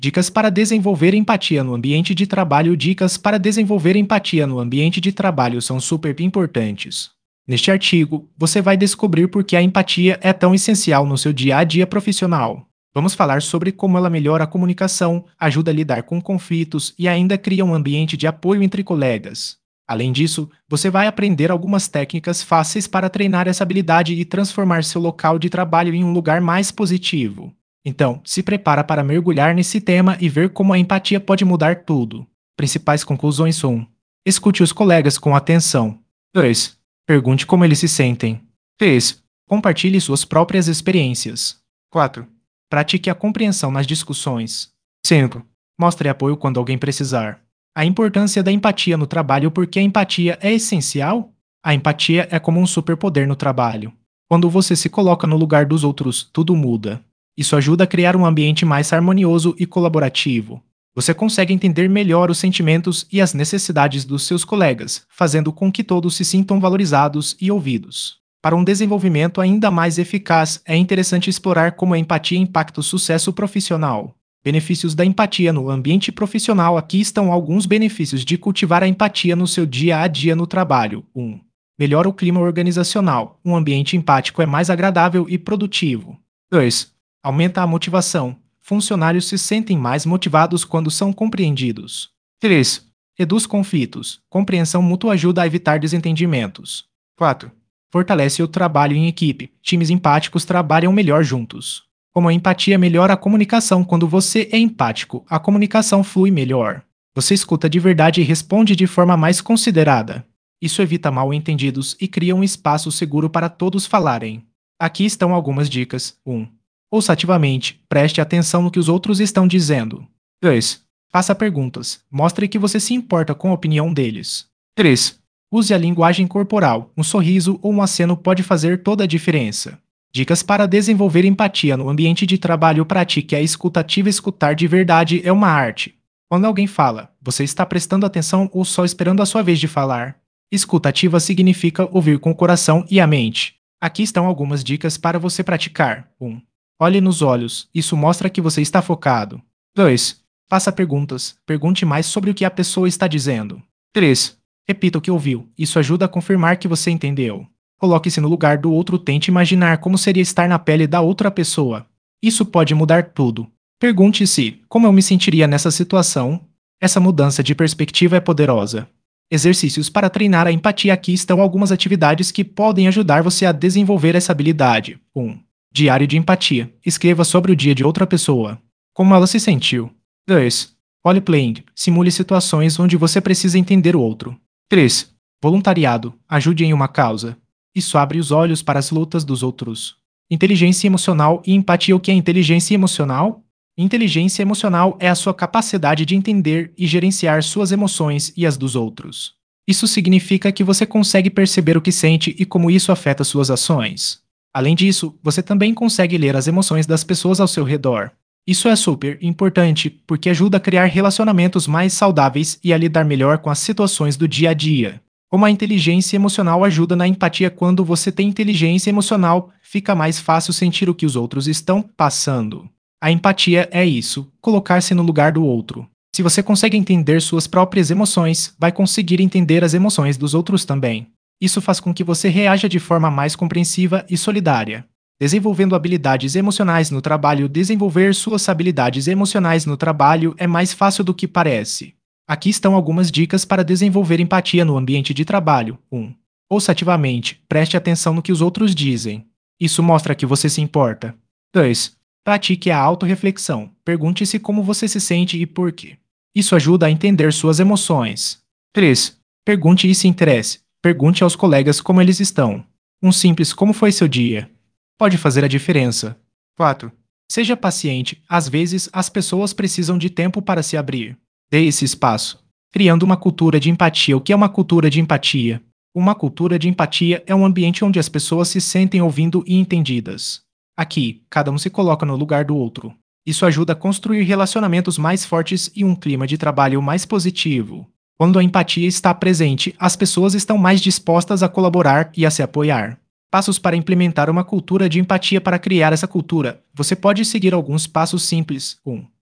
Dicas para desenvolver empatia no ambiente de trabalho. Dicas para desenvolver empatia no ambiente de trabalho são super importantes. Neste artigo, você vai descobrir por que a empatia é tão essencial no seu dia a dia profissional. Vamos falar sobre como ela melhora a comunicação, ajuda a lidar com conflitos e ainda cria um ambiente de apoio entre colegas. Além disso, você vai aprender algumas técnicas fáceis para treinar essa habilidade e transformar seu local de trabalho em um lugar mais positivo. Então, se prepara para mergulhar nesse tema e ver como a empatia pode mudar tudo. Principais conclusões: 1. Escute os colegas com atenção. 2. Pergunte como eles se sentem. 3. Compartilhe suas próprias experiências. 4. Pratique a compreensão nas discussões. 5. Mostre apoio quando alguém precisar. A importância da empatia no trabalho. Por que a empatia é essencial? A empatia é como um superpoder no trabalho. Quando você se coloca no lugar dos outros, tudo muda. Isso ajuda a criar um ambiente mais harmonioso e colaborativo. Você consegue entender melhor os sentimentos e as necessidades dos seus colegas, fazendo com que todos se sintam valorizados e ouvidos. Para um desenvolvimento ainda mais eficaz, é interessante explorar como a empatia impacta o sucesso profissional. Benefícios da empatia no ambiente profissional. Aqui estão alguns benefícios de cultivar a empatia no seu dia a dia no trabalho. 1. Melhora o clima organizacional. Um ambiente empático é mais agradável e produtivo. 2. Aumenta a motivação. Funcionários se sentem mais motivados quando são compreendidos. 3. Reduz conflitos. Compreensão mútua ajuda a evitar desentendimentos. 4. Fortalece o trabalho em equipe. Times empáticos trabalham melhor juntos. Como a empatia melhora a comunicação. Quando você é empático, a comunicação flui melhor. Você escuta de verdade e responde de forma mais considerada. Isso evita mal-entendidos e cria um espaço seguro para todos falarem. Aqui estão algumas dicas. 1. Ouça ativamente, preste atenção no que os outros estão dizendo. 2. Faça perguntas, mostre que você se importa com a opinião deles. 3. Use a linguagem corporal, um sorriso ou um aceno pode fazer toda a diferença. Dicas para desenvolver empatia no ambiente de trabalho. Pratique a escuta ativa. Escutar de verdade é uma arte. Quando alguém fala, você está prestando atenção ou só esperando a sua vez de falar? Escuta ativa significa ouvir com o coração e a mente. Aqui estão algumas dicas para você praticar. 1. Olhe nos olhos, isso mostra que você está focado. 2. Faça perguntas, pergunte mais sobre o que a pessoa está dizendo. 3. Repita o que ouviu, isso ajuda a confirmar que você entendeu. Coloque-se no lugar do outro, tente imaginar como seria estar na pele da outra pessoa. Isso pode mudar tudo. Pergunte-se, como eu me sentiria nessa situação? Essa mudança de perspectiva é poderosa. Exercícios para treinar a empatia. Aqui estão algumas atividades que podem ajudar você a desenvolver essa habilidade. 1. Diário de empatia. Escreva sobre o dia de outra pessoa. Como ela se sentiu. 2. Role-playing. Simule situações onde você precisa entender o outro. 3. Voluntariado. Ajude em uma causa. Isso abre os olhos para as lutas dos outros. Inteligência emocional e empatia. O que é inteligência emocional? Inteligência emocional é a sua capacidade de entender e gerenciar suas emoções e as dos outros. Isso significa que você consegue perceber o que sente e como isso afeta suas ações. Além disso, você também consegue ler as emoções das pessoas ao seu redor. Isso é super importante porque ajuda a criar relacionamentos mais saudáveis e a lidar melhor com as situações do dia a dia. Como a inteligência emocional ajuda na empatia. Quando você tem inteligência emocional, fica mais fácil sentir o que os outros estão passando. A empatia é isso, colocar-se no lugar do outro. Se você consegue entender suas próprias emoções, vai conseguir entender as emoções dos outros também. Isso faz com que você reaja de forma mais compreensiva e solidária. Desenvolvendo habilidades emocionais no trabalho. Desenvolver suas habilidades emocionais no trabalho é mais fácil do que parece. Aqui estão algumas dicas para desenvolver empatia no ambiente de trabalho. 1. Ouça ativamente, preste atenção no que os outros dizem. Isso mostra que você se importa. 2. Pratique a autorreflexão. Pergunte-se como você se sente e por quê. Isso ajuda a entender suas emoções. 3. Pergunte e se interesse. Pergunte aos colegas como eles estão. Um simples "como foi seu dia?" pode fazer a diferença. 4. Seja paciente. Às vezes, as pessoas precisam de tempo para se abrir. Dê esse espaço. Criando uma cultura de empatia. O que é uma cultura de empatia? Uma cultura de empatia é um ambiente onde as pessoas se sentem ouvindo e entendidas. Aqui, cada um se coloca no lugar do outro. Isso ajuda a construir relacionamentos mais fortes e um clima de trabalho mais positivo. Quando a empatia está presente, as pessoas estão mais dispostas a colaborar e a se apoiar. Passos para implementar uma cultura de empatia. Para criar essa cultura, você pode seguir alguns passos simples. 1.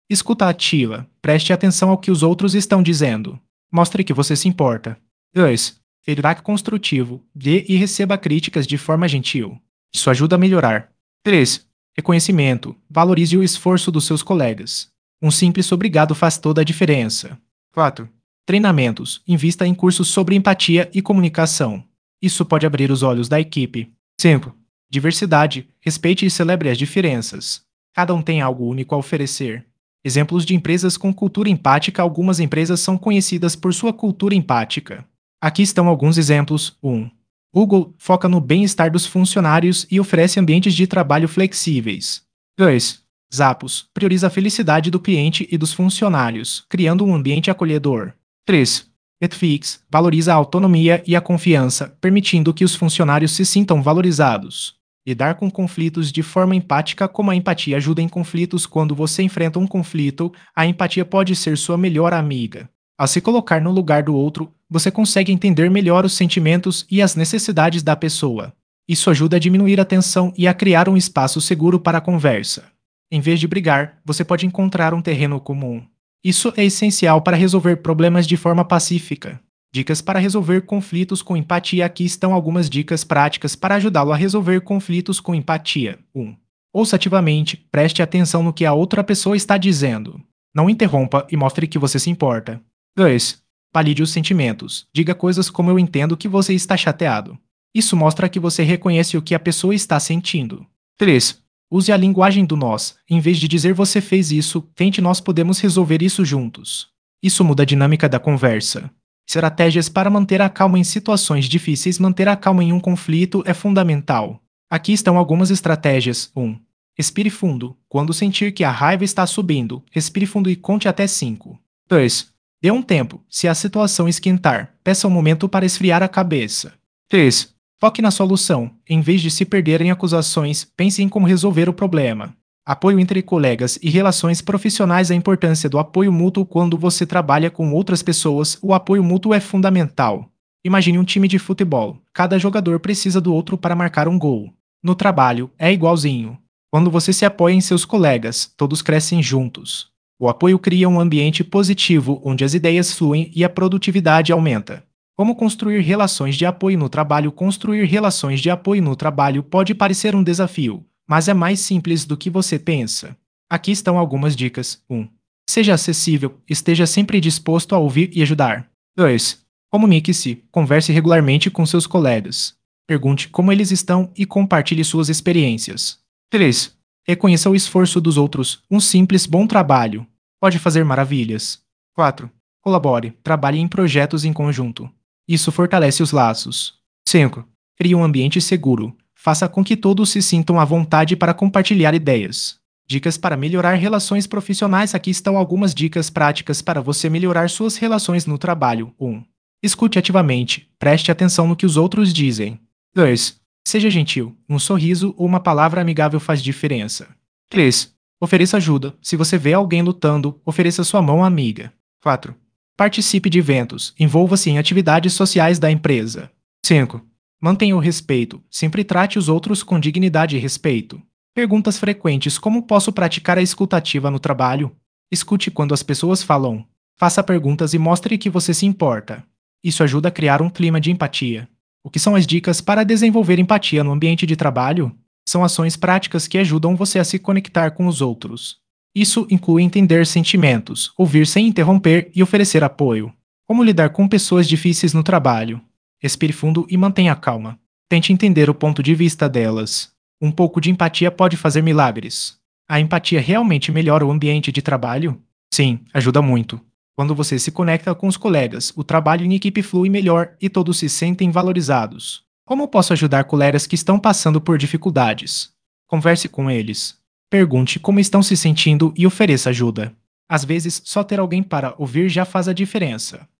Escuta ativa. Preste atenção ao que os outros estão dizendo. Mostre que você se importa. 2. Feedback construtivo. Dê e receba críticas de forma gentil. Isso ajuda a melhorar. 3. Reconhecimento. Valorize o esforço dos seus colegas. Um simples obrigado faz toda a diferença. 4. Treinamentos. Invista em cursos sobre empatia e comunicação. Isso pode abrir os olhos da equipe. 5. Diversidade. Respeite e celebre as diferenças. Cada um tem algo único a oferecer. Exemplos de empresas com cultura empática. Algumas empresas são conhecidas por sua cultura empática. Aqui estão alguns exemplos. 1. Google foca no bem-estar dos funcionários e oferece ambientes de trabalho flexíveis. 2. Zappos prioriza a felicidade do cliente e dos funcionários, criando um ambiente acolhedor. 3. Netflix valoriza a autonomia e a confiança, permitindo que os funcionários se sintam valorizados. Lidar com conflitos de forma empática. Como a empatia ajuda em conflitos. Quando você enfrenta um conflito, a empatia pode ser sua melhor amiga. Ao se colocar no lugar do outro, você consegue entender melhor os sentimentos e as necessidades da pessoa. Isso ajuda a diminuir a tensão e a criar um espaço seguro para a conversa. Em vez de brigar, você pode encontrar um terreno comum. Isso é essencial para resolver problemas de forma pacífica. Dicas para resolver conflitos com empatia. Aqui estão algumas dicas práticas para ajudá-lo a resolver conflitos com empatia. 1. Ouça ativamente, preste atenção no que a outra pessoa está dizendo. Não interrompa e mostre que você se importa. 2. Valide os sentimentos. Diga coisas como eu entendo que você está chateado. Isso mostra que você reconhece o que a pessoa está sentindo. 3. Use a linguagem do nós. Em vez de dizer você fez isso, tente nós podemos resolver isso juntos. Isso muda a dinâmica da conversa. Estratégias para manter a calma em situações difíceis. Manter a calma em um conflito é fundamental. Aqui estão algumas estratégias. 1. Respire fundo. Quando sentir que a raiva está subindo, respire fundo e conte até 5. 2. Dê um tempo. Se a situação esquentar, peça um momento para esfriar a cabeça. 3. Foque na solução. Em vez de se perder em acusações, pense em como resolver o problema. Apoio entre colegas e relações profissionais. A importância do apoio mútuo. Quando você trabalha com outras pessoas, o apoio mútuo é fundamental. Imagine um time de futebol. Cada jogador precisa do outro para marcar um gol. No trabalho, é igualzinho. Quando você se apoia em seus colegas, todos crescem juntos. O apoio cria um ambiente positivo onde as ideias fluem e a produtividade aumenta. Como construir relações de apoio no trabalho? Construir relações de apoio no trabalho pode parecer um desafio, mas é mais simples do que você pensa. Aqui estão algumas dicas. 1. Seja acessível, esteja sempre disposto a ouvir e ajudar. 2. Comunique-se, converse regularmente com seus colegas. Pergunte como eles estão e compartilhe suas experiências. 3. Reconheça o esforço dos outros. Um simples bom trabalho pode fazer maravilhas. 4. Colabore, trabalhe em projetos em conjunto. Isso fortalece os laços. 5. Crie um ambiente seguro. Faça com que todos se sintam à vontade para compartilhar ideias. Dicas para melhorar relações profissionais. Aqui estão algumas dicas práticas para você melhorar suas relações no trabalho. 1. Escute ativamente. Preste atenção no que os outros dizem. 2. Seja gentil. Um sorriso ou uma palavra amigável faz diferença. 3. Ofereça ajuda. Se você vê alguém lutando, ofereça sua mão amiga. 4. Participe de eventos. Envolva-se em atividades sociais da empresa. 5. Mantenha o respeito. Sempre trate os outros com dignidade e respeito. Perguntas frequentes. Como posso praticar a escuta ativa no trabalho? Escute quando as pessoas falam. Faça perguntas e mostre que você se importa. Isso ajuda a criar um clima de empatia. O que são as dicas para desenvolver empatia no ambiente de trabalho? São ações práticas que ajudam você a se conectar com os outros. Isso inclui entender sentimentos, ouvir sem interromper e oferecer apoio. Como lidar com pessoas difíceis no trabalho? Respire fundo e mantenha calma. Tente entender o ponto de vista delas. Um pouco de empatia pode fazer milagres. A empatia realmente melhora o ambiente de trabalho? Sim, ajuda muito. Quando você se conecta com os colegas, o trabalho em equipe flui melhor e todos se sentem valorizados. Como posso ajudar colegas que estão passando por dificuldades? Converse com eles. Pergunte como estão se sentindo e ofereça ajuda. Às vezes, só ter alguém para ouvir já faz a diferença.